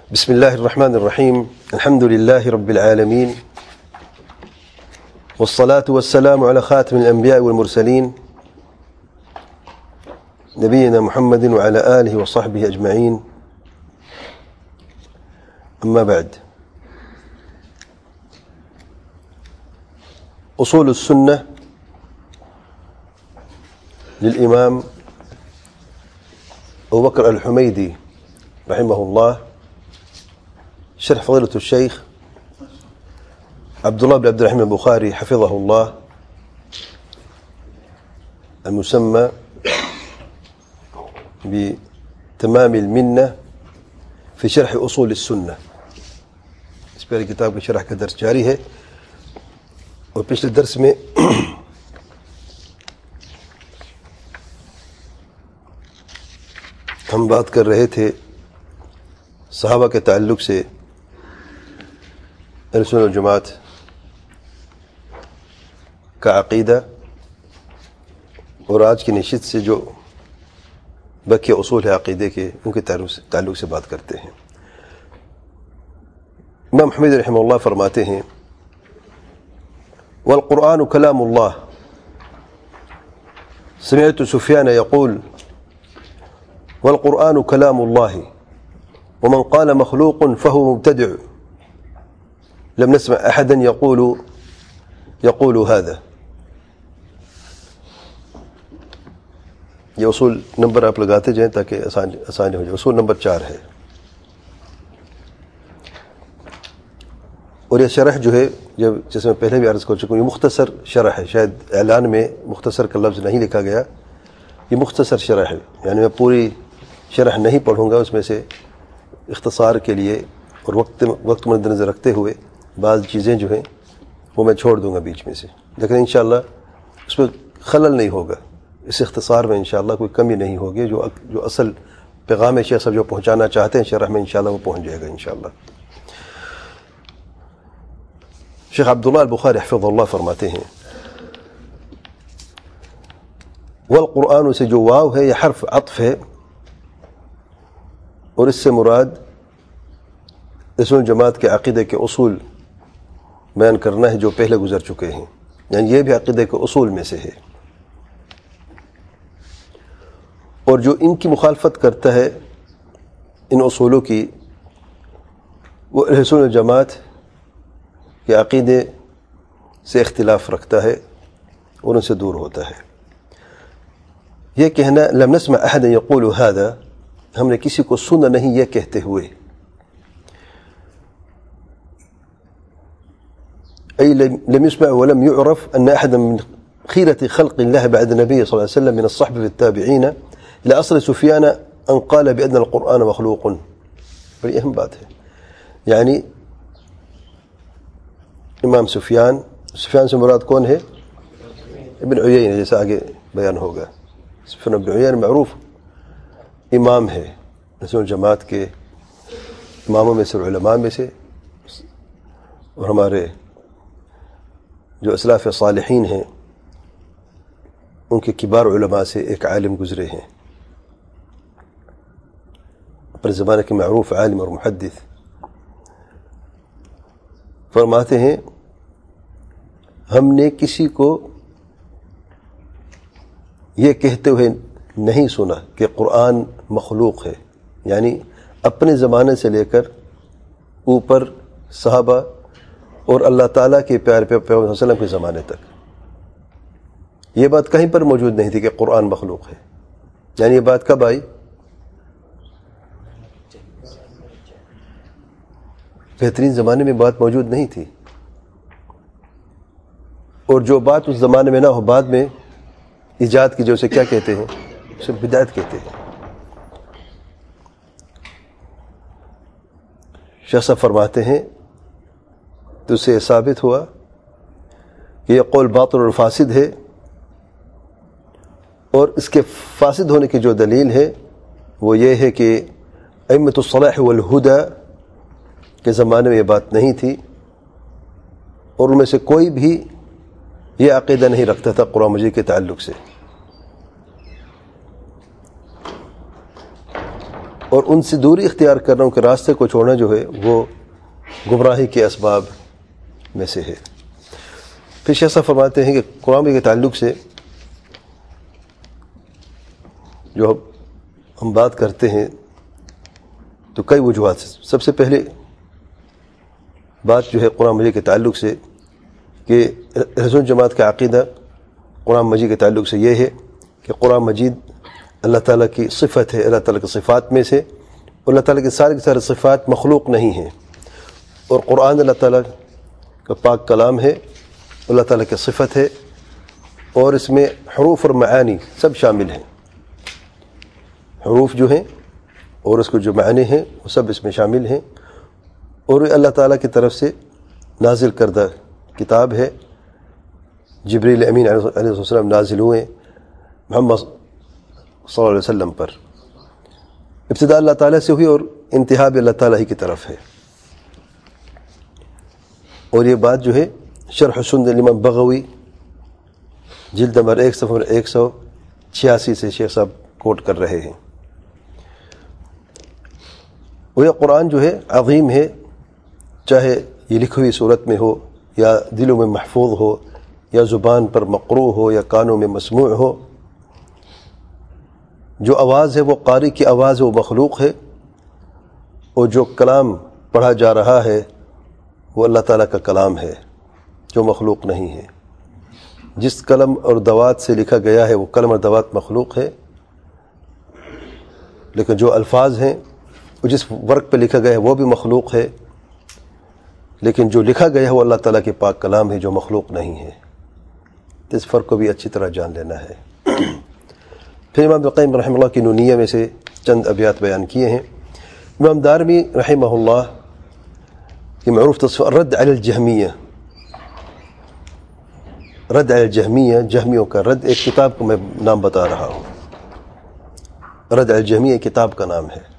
بسم الله الرحمن الرحيم. الحمد لله رب العالمين، والصلاة والسلام على خاتم الأنبياء والمرسلين نبينا محمد وعلى آله وصحبه أجمعين. أما بعد، أصول السنة للإمام أبو بكر الحميدي رحمه الله، شرح فضيلة الشيخ عبد الله بن عبد الرحمن البخاري حفظه الله، المسمى بتمام المنة في شرح أصول السنة. اس پر کتاب کے شرح کا درس جاری ہے، اور پچھلے درس میں ہم بات کر رہے تھے صحابہ کے تعلق سے، اہل سنت والجماعت کا عقیدہ، اور آج کی نشست سے جو بقیہ اصول ہے عقیدے کے، ان کے تعلق سے بات کرتے ہیں. امام حمید رحمہ اللہ فرماتے ہیں: والقرآن کلام اللہ. سمعت سفیان یقول: والقرآن كلام الله، ومن قال مخلوق فهو مبتدع. لم نسمع أحدا يقول هذا. یہ اصول نمبر آپ لگاتے جائیں تاکہ آسانی ہو جائے. اصول نمبر 4 ہے، اور یہ شرح جو ہے، جس میں پہلے بھی عرض کر چکا ہوں، یہ مختصر شرح ہے. شاید اعلان میں مختصر کا لفظ نہیں لکھا گیا، یہ مختصر شرح ہے. یعنی میں پوری شرح نہیں پڑھوں گا، اس میں سے اختصار کے لیے اور وقت مد نظر رکھتے ہوئے بعض چیزیں جو ہیں وہ میں چھوڑ دوں گا بیچ میں سے، لیکن انشاءاللہ اس میں خلل نہیں ہوگا. اس اختصار میں انشاءاللہ کوئی کمی نہیں ہوگی. جو اصل پیغام شیخ صاحب جو پہنچانا چاہتے ہیں شرح میں، انشاءاللہ وہ پہنچ جائے گا انشاءاللہ. شیخ عبداللہ البخاری حفظ اللہ فرماتے ہیں: والقرآن سے جو واو ہے یہ حرف عطف ہے، اور اس سے مراد اصول جماعت کے عقیدے کے اصول بیان کرنا ہے جو پہلے گزر چکے ہیں. یعنی یہ بھی عقیدے کے اصول میں سے ہے، اور جو ان کی مخالفت کرتا ہے ان اصولوں کی، وہ اصول جماعت کے عقیدے سے اختلاف رکھتا ہے اور ان سے دور ہوتا ہے. یہ کہنا لم نسمع احد یقول هذا، ہم نے کسی کو سنا نہیں یہ کہتے ہوئے. أي لم يسمع ولم يعرف أن أحدا من خيرة خلق الله بعد النبي صلى الله عليه وسلم من الصحابة والتابعين إلى أصل سفيان أن قال بأن القرآن مخلوق. بڑی اہم بات ہے. یعنی امام سفیان سے مراد کون ہے؟ ابن عیینہ، جیسا آگے بیان ہوگا. سفیان ابن عیینہ معروف امام ہے، اصول جماعت کے اماموں میں سے، علماء میں سے، اور ہمارے جو اسلاف صالحین ہیں ان کے کبار علماء سے ایک عالم گزرے ہیں، اپنے زمانے کے معروف عالم اور محدث. فرماتے ہیں ہم نے کسی کو یہ کہتے ہوئے نہیں سنا کہ قرآن مخلوق ہے. یعنی اپنے زمانے سے لے کر اوپر صحابہ اور اللہ تعالیٰ کے پیارے پیغمبر صلی اللہ علیہ وسلم کے زمانے تک یہ بات کہیں پر موجود نہیں تھی کہ قرآن مخلوق ہے. یعنی یہ بات کب آئی؟ بہترین زمانے میں بات موجود نہیں تھی، اور جو بات اس زمانے میں نہ ہو بعد میں ایجاد کی، جو اسے کیا کہتے ہیں؟ اسے بدعت کہتے ہیں. شیخ صاحب فرماتے ہیں تو اسے ثابت ہوا کہ یہ قول باطل اور فاسد ہے، اور اس کے فاسد ہونے کی جو دلیل ہے وہ یہ ہے کہ ائمۃ الصلاح والہدی کے زمانے میں یہ بات نہیں تھی، اور ان میں سے کوئی بھی یہ عقیدہ نہیں رکھتا تھا قرآن مجید کے تعلق سے. اور ان سے دوری اختیار کرنا، ان کے راستے کو چھوڑنا جو ہے وہ گمراہی کے اسباب میں سے ہے۔ پھر شیخ صاحب فرماتے ہیں کہ قرآن کے تعلق سے جو ہم بات کرتے ہیں تو کئی وجوہات سے، سب سے پہلے بات جو ہے قرآن مجید کے تعلق سے کہ اہل سنت جماعت کا عقیدہ قرآن مجید کے تعلق سے یہ ہے کہ قرآن مجید اللہ تعالیٰ کی صفت ہے، اللہ تعالیٰ کی صفات میں سے، اللہ تعالیٰ کی سارے صفات مخلوق نہیں ہیں، اور قرآن اللہ تعالیٰ کا پاک کلام ہے، اللہ تعالیٰ کی صفت ہے، اور اس میں حروف اور معانی سب شامل ہیں، حروف جو ہیں اور اس کو جو معنی ہیں وہ سب اس میں شامل ہیں، اور اللہ تعالیٰ کی طرف سے نازل کردہ کتاب ہے۔ جبریل امین علیہ السلام نازل ہوئے محمد صلی اللہ علیہ وسلم پر، ابتدا اللہ تعالیٰ سے ہوئی اور انتہا بھی اللہ تعالیٰ ہی کی طرف ہے۔ اور یہ بات جو ہے شرح سنت الامام بغوی جلد نمبر 1 صفحہ 186 سے شیخ صاحب کوٹ کر رہے ہیں۔ اور یہ قرآن جو ہے عظیم ہے، چاہے یہ لکھی ہوئی صورت میں ہو یا دلوں میں محفوظ ہو یا زبان پر مقروء ہو یا کانوں میں مسموع ہو، جو آواز ہے وہ قاری کی آواز ہے، وہ مخلوق ہے، اور جو کلام پڑھا جا رہا ہے وہ اللہ تعالیٰ کا کلام ہے جو مخلوق نہیں ہے۔ جس قلم اور دوات سے لکھا گیا ہے وہ قلم اور دوات مخلوق ہے، لیکن جو الفاظ ہیں جس ورق پہ لکھا گیا ہے وہ بھی مخلوق ہے، لیکن جو لکھا گیا ہے وہ اللہ تعالیٰ کے پاک کلام ہے جو مخلوق نہیں ہے۔ تو اس فرق کو بھی اچھی طرح جان لینا ہے۔ پھر امام ابن القیم رحمہ اللہ کی نونیہ میں سے چند ابیات بیان کیے ہیں۔ امام دارمی رحمہ اللہ کی معروف تصفیہ الرد علی الجہمیہ، رد علی الجہمیہ، جہمیوں کا رد، ایک کتاب کو میں نام بتا رہا ہوں، رد علی الجہمیہ ایک کتاب کا نام ہے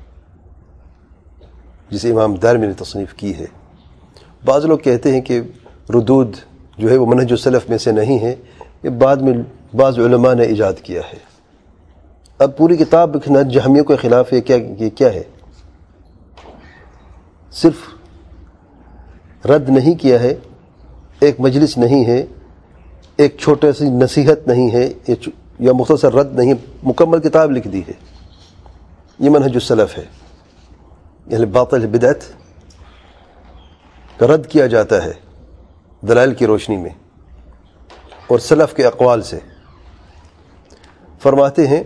جسے امام دارمی نے تصنیف کی ہے۔ بعض لوگ کہتے ہیں کہ ردود جو ہے وہ منہج السلف میں سے نہیں ہے، یہ بعد میں بعض علماء نے ایجاد کیا ہے۔ اب پوری کتاب جہمیوں کے خلاف ہے، یہ کیا ہے؟ صرف رد نہیں کیا ہے، ایک مجلس نہیں ہے، ایک چھوٹی سی نصیحت نہیں ہے، یا مختصر رد نہیں، مکمل کتاب لکھ دی ہے۔ یہ منہج السلف ہے، یعنی باطل بدعت کا رد کیا جاتا ہے دلائل کی روشنی میں اور سلف کے اقوال سے۔ فرماتے ہیں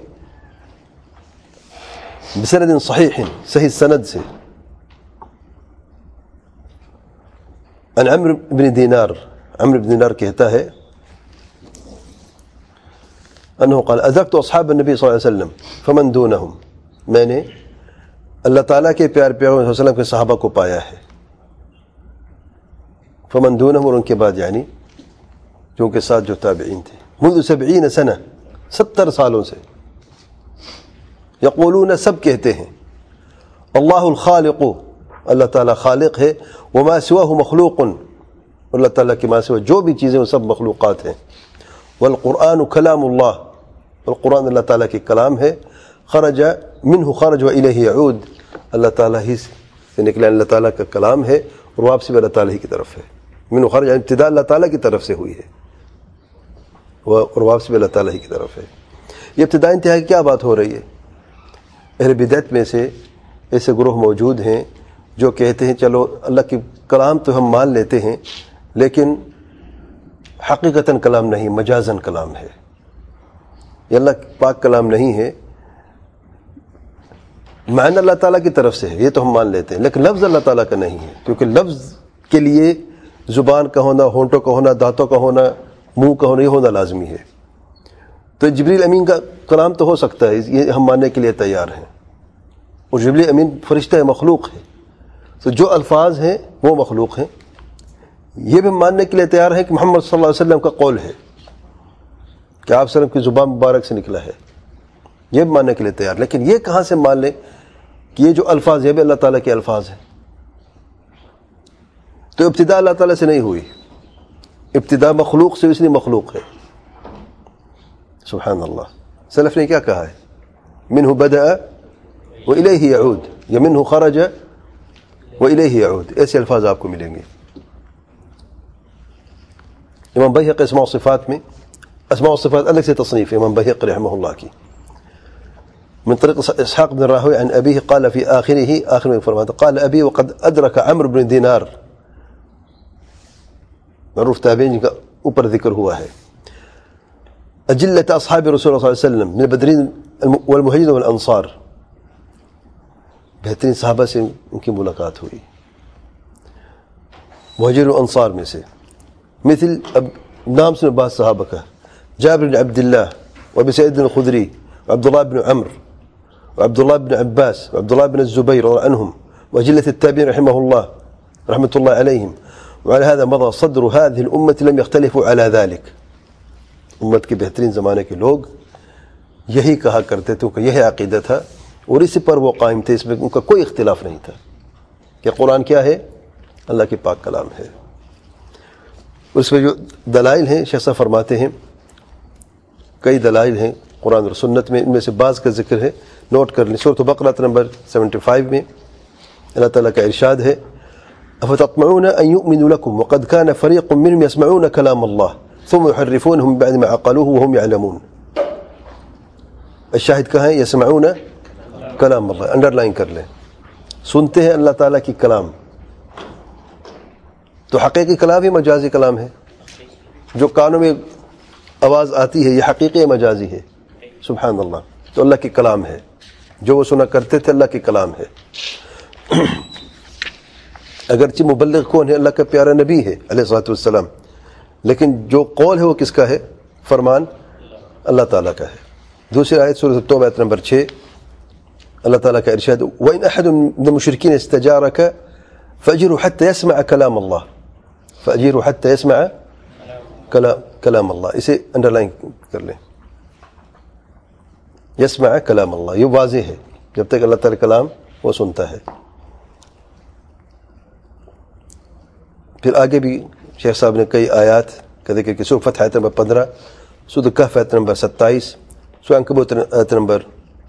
بسند صحیح، صحیح سند سے، عن عمرو بن دینار، عمرو بن دینار کہتا ہے انه قال ادركت اصحاب النبي صلی اللہ علیہ وسلم فمن دونهم، میں نے اللہ تعالیٰ کے پیارے پیغمبر صلی اللہ علیہ وسلم کے صحابہ کو پایا ہے، فمن دونهم، اور ان کے بعد یعنی جو ان کے ساتھ جو تابعین تھے، منذ 70 سنہ، 70 سالوں سے، یقولون، سب کہتے ہیں، اللہ الخالق، اللہ تعالیٰ خالق ہے، وما سواہ مخلوق، اللہ تعالیٰ کے ما سوا جو بھی چیزیں وہ سب مخلوقات ہیں، والقرآن کلام اللہ، اور قرآن اللہ تعالیٰ کی کلام ہے، خرج منہ خرج و الیہ یعود، اللہ تعالیٰ ہی سے نکلا، اللہ تعالیٰ کا کلام ہے اور واپسی بھی اللہ تعالیٰ ہی کی طرف ہے۔ منہ خرج ابتدا اللہ تعالیٰ کی طرف سے ہوئی ہے اور واپسی بھی اللہ تعالیٰ ہی کی طرف ہے۔ یہ ابتدا انتہا کی کیا بات ہو رہی ہے؟ اہل بدعت میں سے ایسے گروہ موجود ہیں جو کہتے ہیں چلو اللہ کی کلام تو ہم مان لیتے ہیں، لیکن حقیقتاً کلام نہیں، مجازاً کلام ہے، یہ اللہ پاک کلام نہیں ہے، معنی اللہ تعالیٰ کی طرف سے ہے، یہ تو ہم مان لیتے ہیں، لیکن لفظ اللہ تعالیٰ کا نہیں ہے، کیونکہ لفظ کے لیے زبان کا ہونا، ہونٹوں کا ہونا، دانتوں کا ہونا، منہ کا ہونا، یہ ہونا لازمی ہے۔ تو جبریل امین کا کلام تو ہو سکتا ہے، یہ ہم ماننے کے لیے تیار ہیں، اور جبریل امین فرشتہ مخلوق ہے، تو جو الفاظ ہیں وہ مخلوق ہیں، یہ بھی ماننے کے لیے تیار ہیں کہ محمد صلی اللہ علیہ وسلم کا قول ہے، کہ آپ صلی اللہ علیہ وسلم کی زبان مبارک سے نکلا ہے، یہ بھی ماننے کے لیے تیار، لیکن یہ کہاں سے مان لیں کہ یہ جو الفاظ یہ بھی اللہ تعالیٰ کے الفاظ ہیں؟ تو ابتدا اللہ تعالیٰ سے نہیں ہوئی، ابتدا مخلوق سے، اس لیے مخلوق ہے۔ سبحان اللہ، سلف نے کیا کہا ہے؟ منہ بدأ وإلیہ یعود یا منہ خرج وإلیہ یعود، ایسے الفاظ آپ کو ملیں گے۔ امام بیہقی اسماء و صفات میں، اسماء و صفات الگ سے تصنیف ہے امام بیہقی رحمہ اللہ کی، من طریق اسحاق بن راہوی عن ابیہ قال فی آخرہ، آخر میں فرماتا قال ابی وقد ادرک عمرو بن دینار، معروف تابعین کا اوپر ذکر ہوا ہے، اجلت اصحاب رسول اللہ صلی اللہ علیہ وسلم من البدرین والمہاجرین والانصار، بہترین صحابہ سے ان کی ملاقات ہوئی، مہاجر و انصار میں سے، مثل اب نام سے بعض صحابہ کا، جابر بن عبد اللہ وابی سعید الخدری وعبداللہ بن عمر وعبداللہ بن عباس وعبداللہ بن الزبیر رضی عنہم وجلة التابعین رحمہ اللہ رحمۃ اللہ علیہم، وعلى هذا مضى صدر هذه الأمة لم يختلفوا على ذلك، امت کے بہترین زمانے کے لوگ یہی کہا کرتے تھے کہ یہی عقیدہ تھا اور اسی پر وہ قائم تھے، اس میں ان کا کوئی اختلاف نہیں تھا کہ قرآن کیا ہے، اللہ کے پاک کلام ہے۔ اس میں جو دلائل ہیں شیخ صاحب فرماتے ہیں کئی دلائل ہیں قرآن اور سنت میں، ان میں سے بعض کا ذکر ہے، نوٹ کر لیں۔ سورۃ بقرہ نمبر 75 میں اللہ تعالیٰ کا ارشاد ہے افتطمعون ان يؤمنوا لكم وقد كان فريق منهم يسمعون كلام الله ثم يحرفونه من بعد ما عقلوه وهم يعلمون، الشاہد کہاں ہے، یسمعون کلام اللہ، انڈر لائن کر لیں، سنتے ہیں اللہ تعالیٰ کی کلام، تو حقیقی کلام ہی مجازی کلام ہے، جو کانوں میں آواز آتی ہے یہ حقیقی ہے مجازی ہے، سبحان اللہ، تو اللہ کی کلام ہے، جو وہ سنا کرتے تھے اللہ کی کلام ہے۔ اگرچہ مبلغ کون ہے، اللہ کا پیارا نبی ہے علیہ الصلوۃ والسلام، لیکن جو قول ہے وہ کس کا ہے، فرمان اللہ تعالیٰ کا ہے۔ دوسری آیت سورۃ التوبہ آیت نمبر 6 اللہ تعالیٰ کا ارشاد وَإِنْ أَحَدٌ مِّنَ الْمُشْرِكِينَ اسْتَجَارَكَ فَأَجِرْهُ حَتَّى يَسْمَعَ كَلَامَ اللَّهِ، فَأَجِرْهُ حَتَّى يَسْمَعَ کلام اللہ، اسے انڈر لائن کر لیں، یسمع کلام اللہ، یہ واضح ہے، جب تک اللہ تعالیٰ کلام وہ سنتا ہے۔ پھر آگے بھی شیخ صاحب نے کئی آیات کا ذکر کہ سورۃ فتح آیت نمبر 15، سورۃ الکہف آیت نمبر 27، سورۃ عنکبوت آیت نمبر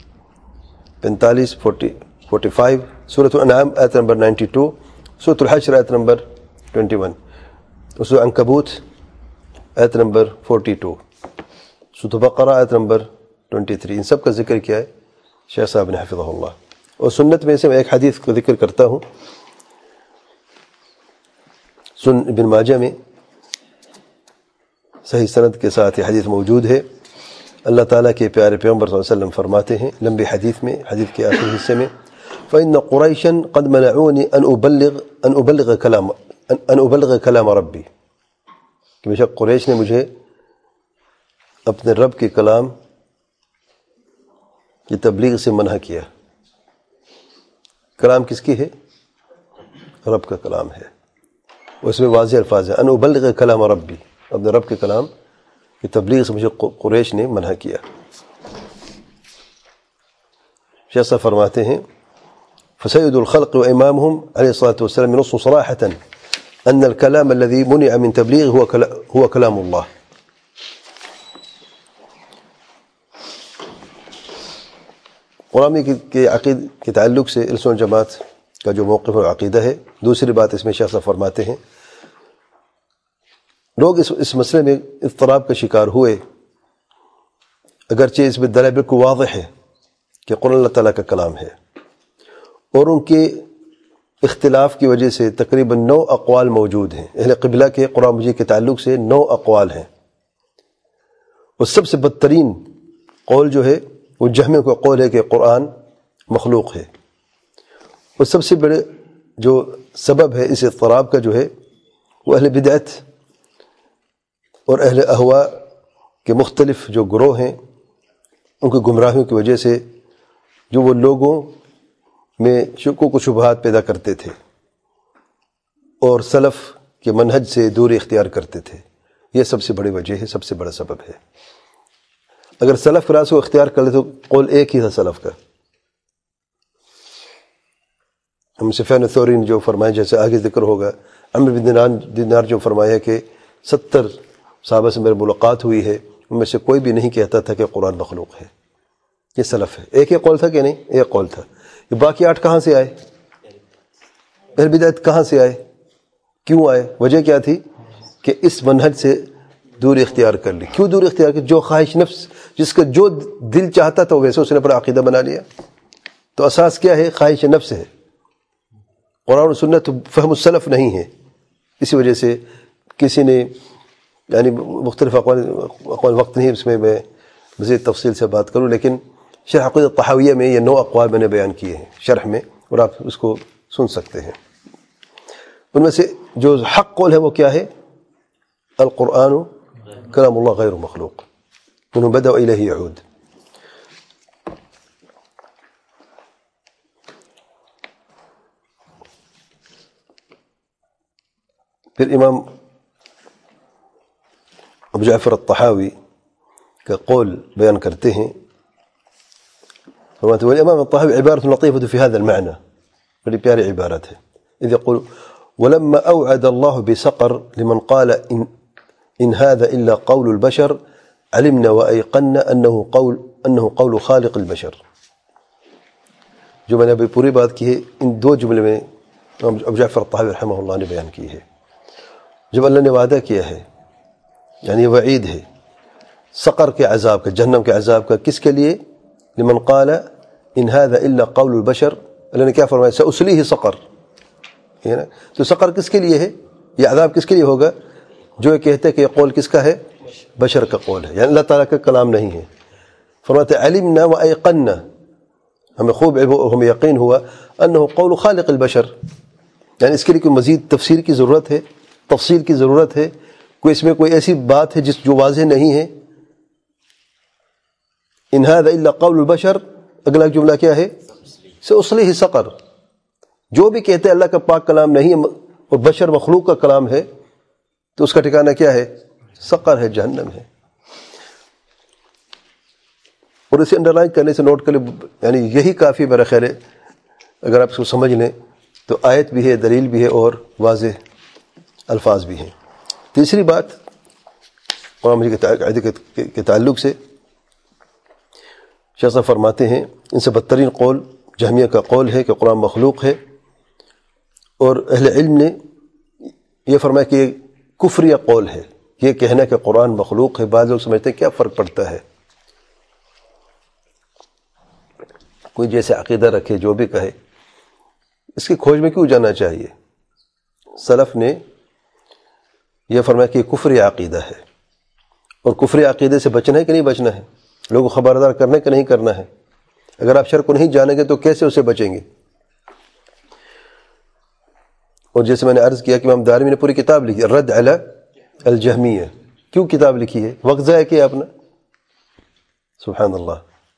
45 45، سورۃ الانعام آیت نمبر 92، سورۃ الحشر آیت نمبر 21، سورۃ عنکبوت آیت نمبر 42، سورۃ بقرہ آیت نمبر 23، ان سب کا ذکر کیا ہے شیخ صاحب نے حفظہ اللہ۔ اور سنت میں سے میں ایک حدیث کو ذکر کرتا ہوں، سن ابن ماجہ میں صحیح سند کے ساتھ یہ حدیث موجود ہے، اللہ تعالیٰ کے پیارے پیغمبر صلی اللہ علیہ وسلم فرماتے ہیں لمبی حدیث میں، حدیث کے آخری حصے میں، فَإِنَّ قُرَيْشًا قَدْ مَنَعُونِ أَنْ أُبَلِّغَ كَلَامَ رَبِّي، کہ بے شک قریش نے مجھے اپنے رب کے کلام کی تبلیغ سے منع کیا۔ کلام کس کی ہے؟ رب کا کلام ہے، اس میں واضح الفاظ ہیں ان ابلغ کلام ربی، اپنے رب کے کلام کی تبلیغ سے مجھے قریش نے منع کیا۔ شیخ صاحب فرماتے ہیں فسید الخلق وامامهم علیہ الصلاۃ والسلام ينص صراحة ان الكلام الذي منع من تبلیغه هو كلام الله۔ قرآن کے عقید کے تعلق سے اہل سنت جماعت کا جو موقف اور عقیدہ ہے۔ دوسری بات اس میں شیخ صاحب فرماتے ہیں لوگ اس مسئلے میں اضطراب کا شکار ہوئے، اگرچہ اس میں دلائل بالکل واضح ہے کہ قرآن اللہ تعالیٰ کا کلام ہے، اور ان کے اختلاف کی وجہ سے تقریباً 9 اقوال موجود ہیں۔ اہل قبلہ کے قرآن مجید کے تعلق سے 9 اقوال ہیں، اور سب سے بدترین قول جو ہے وہ جہمیہ کا قول ہے کہ قرآن مخلوق ہے، اور سب سے بڑے جو سبب ہے اس اضطراب کا جو ہے وہ اہل بدعت اور اہل اہواء کے مختلف جو گروہ ہیں ان کی گمراہیوں کی وجہ سے، جو وہ لوگوں میں شکوک و شبہات پیدا کرتے تھے اور سلف کے منہج سے دوری اختیار کرتے تھے، یہ سب سے بڑی وجہ ہے، سب سے بڑا سبب ہے۔ اگر سلف راس کو اختیار کر لے تو قول ایک ہی تھا سلف کا، ہم سفیان الثوری نے جو فرمایا، جیسے آگے ذکر ہوگا، عمرو بن دینار جو فرمایا کہ 70 صحابہ سے میری ملاقات ہوئی ہے، ان میں سے کوئی بھی نہیں کہتا تھا کہ قرآن مخلوق ہے، یہ سلف ہے۔ ایک ہی قول تھا کہ نہیں؟ ایک قول تھا۔ یہ باقی 8 کہاں سے آئے؟ اہل بدعت کہاں سے آئے؟ کیوں آئے؟ وجہ کیا تھی کہ اس منہج سے دور اختیار کر لی. کیوں دور اختیار کر؟ جو خواہش نفس، جس کا جو دل چاہتا تھا ویسے اس نے اپنا عقیدہ بنا لیا. تو اساس کیا ہے؟ خواہش نفس ہے. قرآن و سنت فہم السلف نہیں ہے. اسی وجہ سے کسی نے یعنی مختلف اقوال وقت نہیں اس میں مزید تفصیل سے بات کروں، لیکن شرح عقیدہ طحاویہ میں یہ 9 اقوال میں نے بیان کیے ہیں شرح میں، اور آپ اس کو سن سکتے ہیں. ان میں سے جو حق قول ہے وہ کیا ہے؟ القرآن کلام اللہ غیر مخلوق منہ بدأ الیہ یعود. پھر امام ابو جعفر الطحاوی کا قول بیان کرتے ہیں. والامام الطحاوی عبارة لطيفة في هذا المعنى، بڑی پیاری عبارت ہے. اذ يقول ولما اوعد الله بسقر لمن قال ان هذا الا قول البشر علمنا وايقنا انه قول خالق البشر. جو میں نے ابھی پوری بات کی ہے ان 2 جملے میں ابو جعفر الطحاوی رحمہ اللہ نے بیان کی ہے. جب اللہ نے وعدہ کیا ہے یعنی وعید ہے سقر کے عذاب کا، جہنم کے عذاب کا، کس کے لیے؟ لمن قال ان هذا الا قول البشر. اللہ نے کیا فرمایا؟ سأصلیہ سقر. تو سقر کس کے لیے ہے؟ یہ عذاب کس کے لیے ہوگا؟ جو یہ کہتے کہ یہ قول کس کا ہے؟ بشر کا قول ہے، یعنی اللہ تعالیٰ کا کلام نہیں ہے. فرماتے علمنا وایقنا، ہمیں خوب علم اور ہمیں یقین ہوا انه قول خالق البشر. یعنی اس کے لیے کوئی مزید تفسیر کی ضرورت ہے، تفصیل کی ضرورت ہے؟ کوئی اس میں کوئی ایسی بات ہے جو واضح نہیں ہے؟ ان هذا الا قول البشر، اگلا جملہ کیا ہے؟ سأصلیہ سقر. جو بھی کہتے ہیں اللہ کا پاک کلام نہیں ہے اور بشر مخلوق کا کلام ہے تو اس کا ٹھکانہ کیا ہے؟ سقر ہے، جہنم ہے. اور اسے انڈر لائن کرنے سے نوٹ کر لیں، یعنی یہی کافی میرا خیال ہے اگر آپ اس کو سمجھ لیں تو آیت بھی ہے، دلیل بھی ہے اور واضح الفاظ بھی ہیں. تیسری بات قرآن مجید کے تعلق سے شیخ صاحب فرماتے ہیں ان سے بدترین قول جہمیہ کا قول ہے کہ قرآن مخلوق ہے. اور اہل علم نے یہ فرمایا کہ یہ کفریہ قول ہے، یہ کہنا کہ قرآن مخلوق ہے. بعض لوگ سمجھتے ہیں کیا فرق پڑتا ہے، کوئی جیسے عقیدہ رکھے جو بھی کہے، اس کی کھوج میں کیوں جانا چاہیے؟ سلف نے یہ فرمایا کہ یہ کفری عقیدہ ہے، اور کفری عقیدے سے بچنا ہے کہ نہیں بچنا ہے، لوگوں کو خبردار کرنا ہے کہ نہیں کرنا ہے. اگر آپ شرک کو نہیں جانیں گے تو کیسے اسے بچیں گے؟ اور جیسے میں نے عرض کیا کہ امام دارمی نے پوری کتاب لکھی الرد علی الجہمیہ. کیوں کتاب لکھی ہے؟ وقت ضائع کیا اپنا. سبحان اللہ.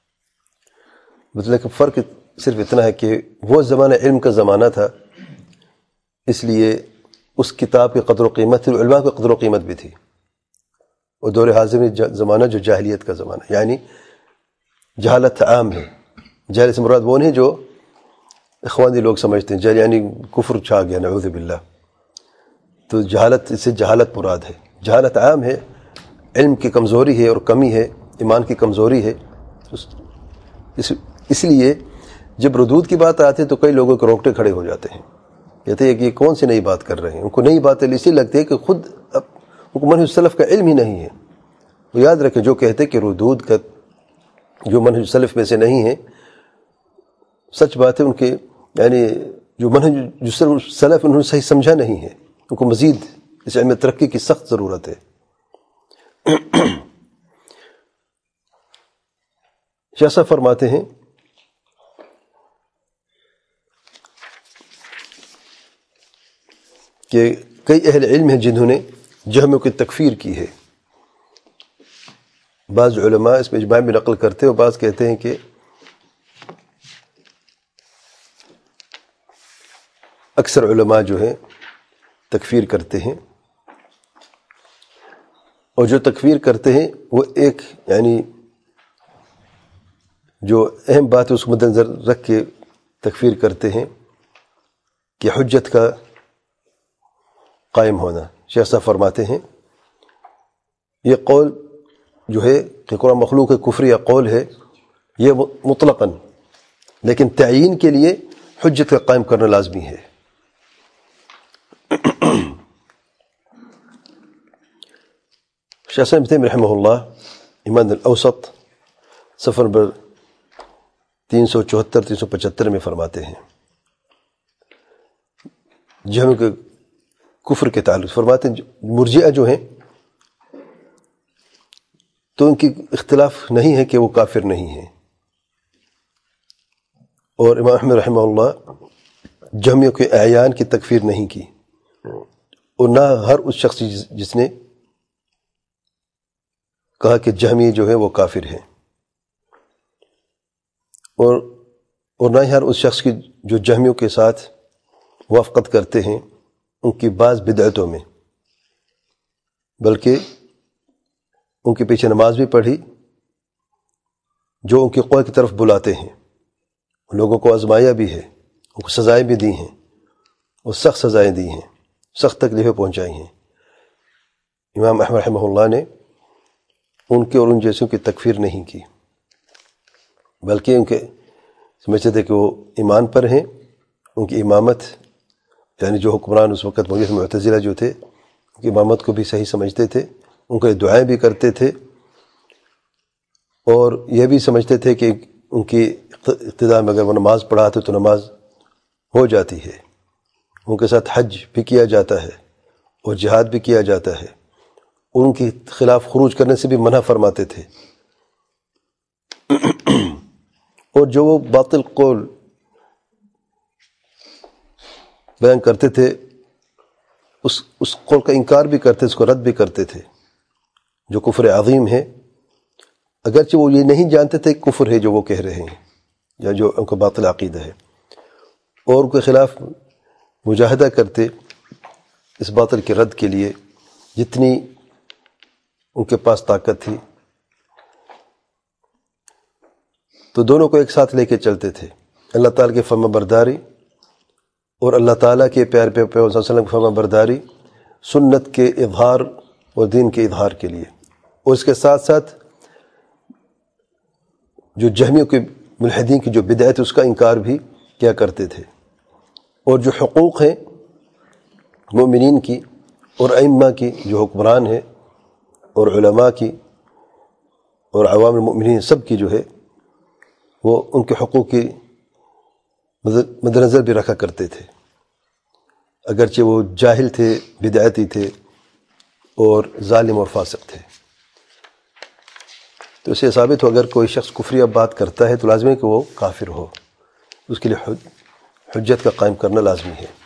مطلب فرق صرف اتنا ہے کہ وہ زمانہ علم کا زمانہ تھا، اس لیے اس کتاب کی قدر و قیمت تھی، علماء کی قدر و قیمت بھی تھی. اور دور حاضر میں زمانہ جو جاہلیت کا زمانہ، یعنی جہالت عام ہے. جہالت سے مراد وہ نہیں جو اخوانی لوگ سمجھتے ہیں جہل یعنی کفر چھا گیا، نعوذ باللہ. تو جہالت، اس سے جہالت مراد ہے. جہالت عام ہے، علم کی کمزوری ہے اور کمی ہے، ایمان کی کمزوری ہے. اس لیے جب ردود کی بات آتی ہے تو کئی لوگوں کے روکٹے کھڑے ہو جاتے ہیں، کہتے ہیں کہ یہ کون سی نئی بات کر رہے ہیں. ان کو نئی باتیں اسی لگتی ہے کہ خود ان کو منہج سلف کا علم ہی نہیں ہے. وہ یاد رکھیں جو کہتے ہیں کہ ردود کا جو منہج سلف میں سے نہیں ہے، سچ بات ہے ان کے یعنی جو منہج جو سلف انہوں نے صحیح سمجھا نہیں ہے. ان کو مزید اس علم ترقی کی سخت ضرورت ہے. شیخ صاحب فرماتے ہیں کہ کئی اہل علم ہیں جنہوں نے جہمیوں کی تکفیر کی ہے. بعض علماء اس میں اجماع بھی نقل کرتے ہیں اور بعض کہتے ہیں کہ اکثر علماء جو ہیں تکفیر کرتے ہیں. اور جو تکفیر کرتے ہیں وہ ایک یعنی جو اہم بات ہے اس کو مد نظر رکھ کے تکفیر کرتے ہیں کہ حجت کا قائم ہونا. شیخ صاحب فرماتے ہیں یہ قول جو ہے کہ قرآن مخلوق ہے، کفری یا قول ہے، یہ مطلقاً لیکن تعیین کے لیے حجت کا قائم کرنا لازمی ہے۔ شیخ ابن تیمیہ رحمہ اللہ ایمان الاوسط صفحہ نمبر 374-375 میں فرماتے ہیں جہم کے کفر کے تعلق فرماتے ہیں مرجئہ جو ہیں تو ان کی اختلاف نہیں ہے کہ وہ کافر نہیں ہیں، اور امام احمد رحمہ اللہ جہمیوں کے اعیان کی تکفیر نہیں کی، اور نہ ہر اس شخص جس نے کہا کہ جہمی جو ہے وہ کافر ہیں، اور نہ ہی ہر اس شخص کی جو جہمیوں کے ساتھ موافقت کرتے ہیں ان کی بعض بدعتوں میں، بلکہ ان کے پیچھے نماز بھی پڑھی جو ان کی قول کی طرف بلاتے ہیں، ان لوگوں کو آزمایا بھی ہے، ان کو سزائیں بھی دی ہیں، اور سخت سزائیں دی ہیں، سخت تکلیفیں پہنچائی ہیں۔ امام احمد رحمہ اللہ نے ان کے اور ان جیسوں کی تکفیر نہیں کی، بلکہ ان کے سمجھتے تھے کہ وہ ایمان پر ہیں، ان کی امامت یعنی جو حکمران اس وقت موجود معتزلہ جو تھے ان کی امامت کو بھی صحیح سمجھتے تھے، ان کو دعائیں بھی کرتے تھے، اور یہ بھی سمجھتے تھے کہ ان کی اقتداء میں اگر وہ نماز پڑھاتے تو نماز ہو جاتی ہے، ان کے ساتھ حج بھی کیا جاتا ہے اور جہاد بھی کیا جاتا ہے، ان کے خلاف خروج کرنے سے بھی منع فرماتے تھے، اور جو وہ باطل قول بیان کرتے تھے اس قول کا انکار بھی کرتے، اس کو رد بھی کرتے تھے جو کفر عظیم ہے، اگرچہ وہ یہ نہیں جانتے تھے کفر ہے جو وہ کہہ رہے ہیں یا جو ان کا باطل عقیدہ ہے، اور ان کے خلاف مجاہدہ کرتے اس باطل کے رد کے لیے جتنی ان کے پاس طاقت تھی، تو دونوں کو ایک ساتھ لے کے چلتے تھے، اللہ تعالیٰ کی فرما برداری اور اللہ تعالیٰ کے پیارے پیغمبر صلی اللہ علیہ وسلم کی فرما برداری سنت کے اظہار اور دین کے اظہار کے لیے، اور اس کے ساتھ ساتھ جو جہمیوں کے ملحدین کی جو بدعت ہے اس کا انکار بھی کیا کرتے تھے، اور جو حقوق ہیں مومنین کی اور ائمہ کی جو حکمران ہیں اور علماء کی اور عوام المؤمنین سب کی جو ہے وہ ان کے حقوق کی مد نظر بھی رکھا کرتے تھے، اگرچہ وہ جاہل تھے، بدعتی تھے اور ظالم اور فاسق تھے۔ تو اسے ثابت ہو اگر کوئی شخص کفری اب بات کرتا ہے تو لازمی ہے کہ وہ کافر ہو، اس کے لیے حجت کا قائم کرنا لازمی ہے۔